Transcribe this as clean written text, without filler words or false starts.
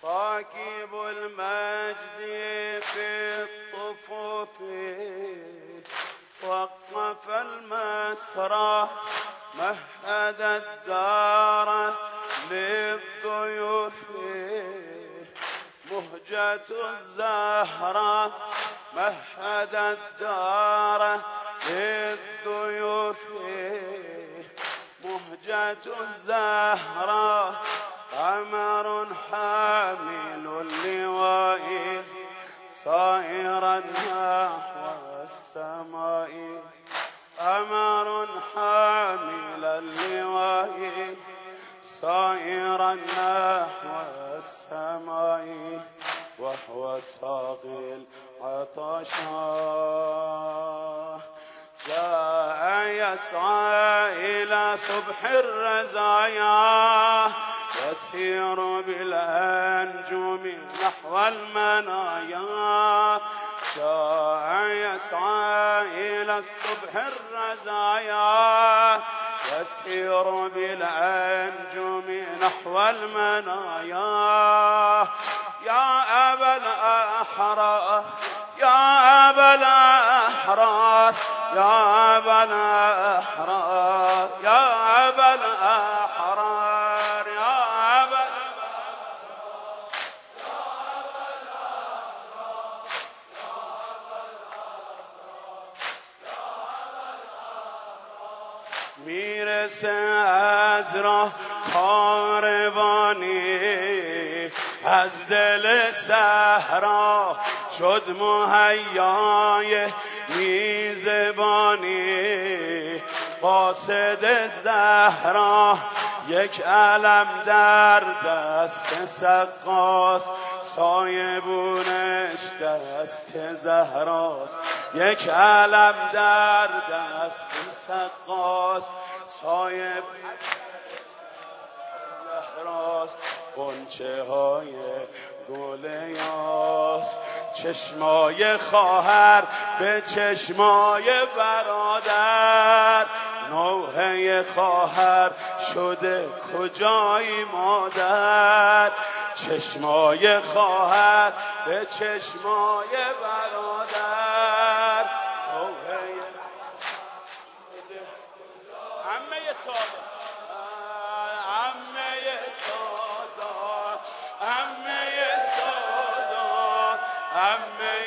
راكب المجد في الطفوف وقف المسرح مهد الدار للضيوف مهجة الزهرة مهد الدار للضيوف مهجة الزهرة قمر حامل اللواء صائرا نحو السماء قمر حامل اللواء صائرا نحو السماء وهو ساقي العطشان جاء يسعى إلى صبح الرزايا يسير بالأنجم نحو المنايا جاء يسعى إلى الصبح الرزايا يسير بالأنجم نحو المنايا يا أبا الأحرار يا أبا الأحرار يا أبا الأحرار يا أبا الأحرار يا أبا میرسه از راه کاروانی از دل صحرا شد مهیای میزبانی قاصد زهرا یک علم در دست سقاست سایبونش دست زهراست یک علم در دست سقاست سایبونش زهراست غنچه های گل یاس چشمای خواهر به چشمای برادر نوحه خواهر شده کجایی مادر چشمای خواهر به چشمای برادر نوحه شده عمه سادات عمه سادات عمه سادات عمه